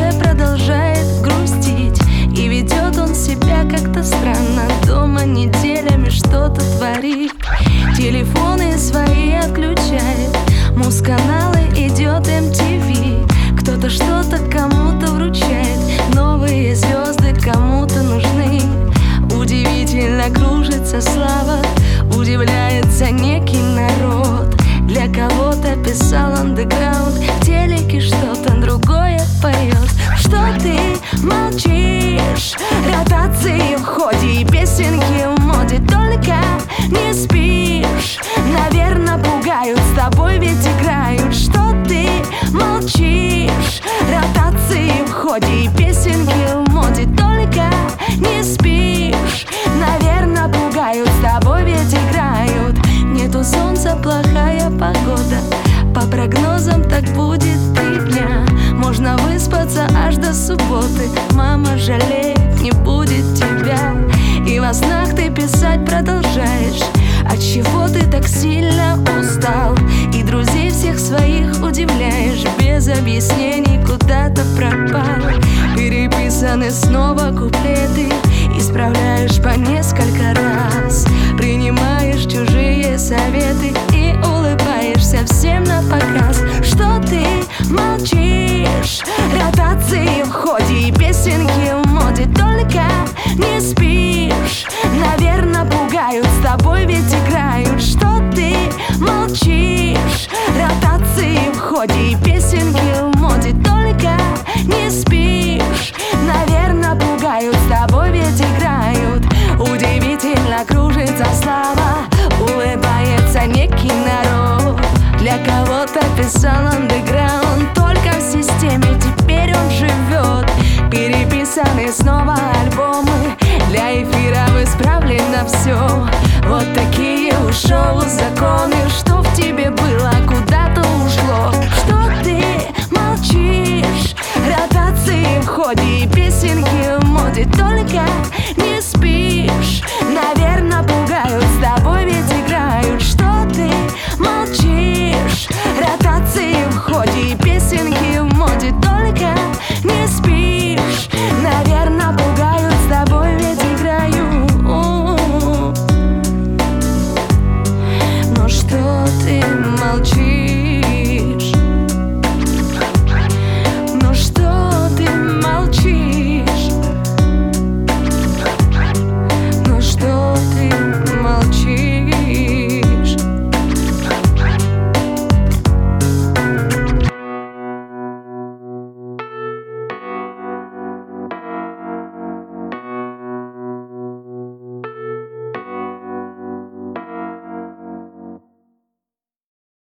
тобой продолжает грустить. И ведет он себя как-то странно, дома неделями что-то творит. Телефоны свои отключает, муз-каналы идет MTV. Кто-то что-то кому-то вручает, новые звезды кому-то нужны. Удивительно кружится слава, удивляется некий народ. Для кого-то писал андеграунд, в телеке что-то другое поет. Что ты молчишь? Ротации в ходе и песенки в моде, только не спишь. Наверно, пугают, с тобой ведь играют. Что ты молчишь? Ротации в ходе и песенки в моде, только не спишь. Наверно, пугают, с тобой ведь играют. Нету солнца, плохая погода, по прогнозам так будет 3 дня. Можно выспаться аж до субботы, мама жалеет, не будет тебя. И во снах ты писать продолжаешь. Отчего ты так сильно устал? И друзей всех своих удивляешь, без объяснений куда-то пропал. Переписаны снова куплеты, исправляешь по несколько раз. Принимаешь чужие советы и улыбаешься всем на показ. Что ты молчишь? Ротации в ходе и песенки в моде, только не спишь. Наверно, пугают, с тобой ведь играют. Что ты молчишь? Ротации в ходе и песенки в моде, только не спишь. Наверно, пугают, с тобой ведь играют. Удивительно кружится слава, улыбается некий народ. Для кого-то писал андеграунд, только в системе теперь он живет. Переписаны снова альбомы, для эфира исправлено все. Вот такие у шоу законы, что в тебе было